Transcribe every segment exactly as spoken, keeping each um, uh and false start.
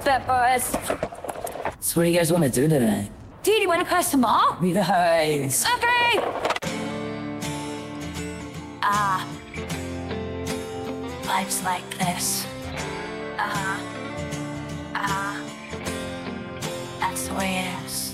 peppers. So what do you guys want to do today? Dude, you want to crush them all? Nice. Okay. Ah. Life's like this. Uh-huh. Uh-huh. That's the way it is.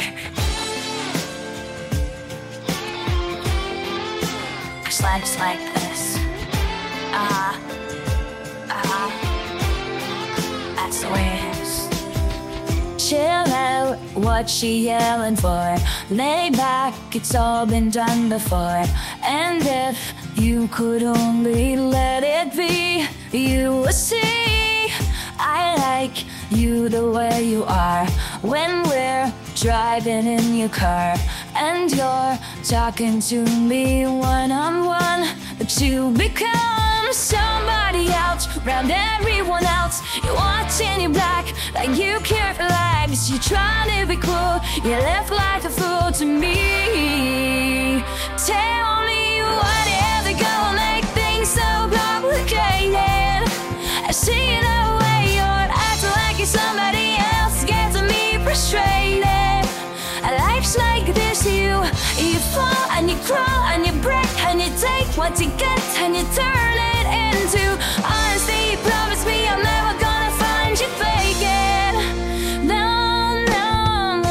Cause life's like this. Uh-huh. Uh-huh. That's the way it is. Chill out, what she yelling for? Lay back, it's all been done before. And if you could only let it be, you would see I like you the way you are. When we're driving in your car and you're talking to me one-on-one, but you become somebody else around everyone else. You're watching your back like you care for likes. You're trying to be cool, you left like a fool to me. Tell me what is it gonna make things so complicated? I see the way you're acting like you're somebody else, getting me frustrated. Life's like this, you you fall and you crawl and you break and you take what you get and you turn it into honesty. Promise me I'm never gonna find you faking. No, no,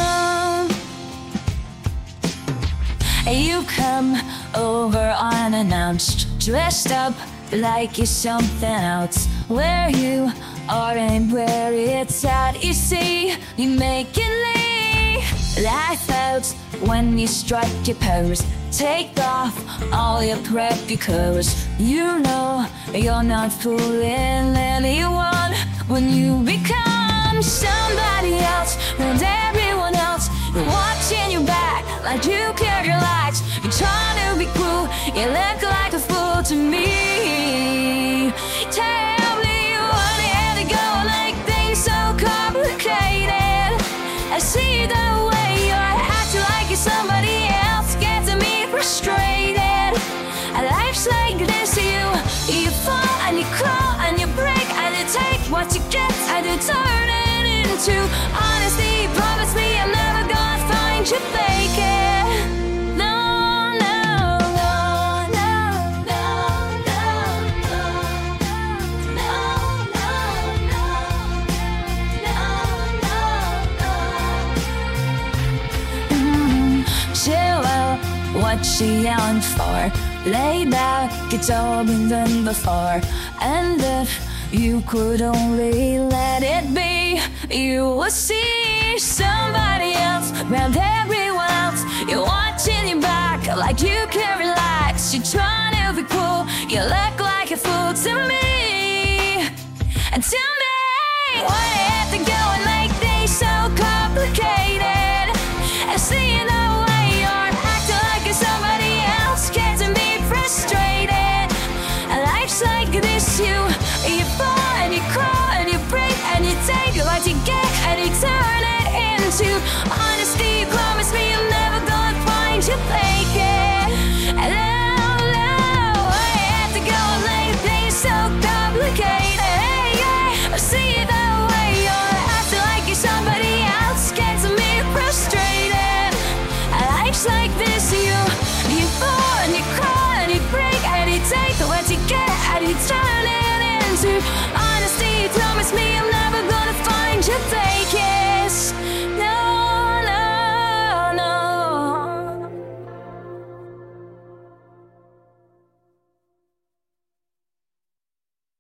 no. You come over unannounced, dressed up like you're something else. Where you are and where it's at, you see, you make it leave. Laugh out when you strike your pose. Take off all your prep because you know you're not fooling anyone. When you become somebody else and everyone else, you're watching your back like you care your likes. You're trying to be cool, you look like a fool to me. Tell me what had to go like things so complicated. I see the way you're acting like you're somebody else, getting me frustrated. Life's like this, you you fall and you crawl and you break and you take what you get and you turn it into honesty. Promise me I'm never gonna find you faking. No, no, no, no, no, no, no, no, no, no, no. Mm-hmm. Chill out, what she yelling for? Lay back, it's all been done before. And if you could only let it be, you would see somebody else around everyone else. You're watching your back like you can relax. You're trying to be cool, you look like a fool to me. And tell me what it had to go and make things so complicated. I see the way you're acting like you're somebody else, getting me frustrated. Life's like this, you you fall and you cry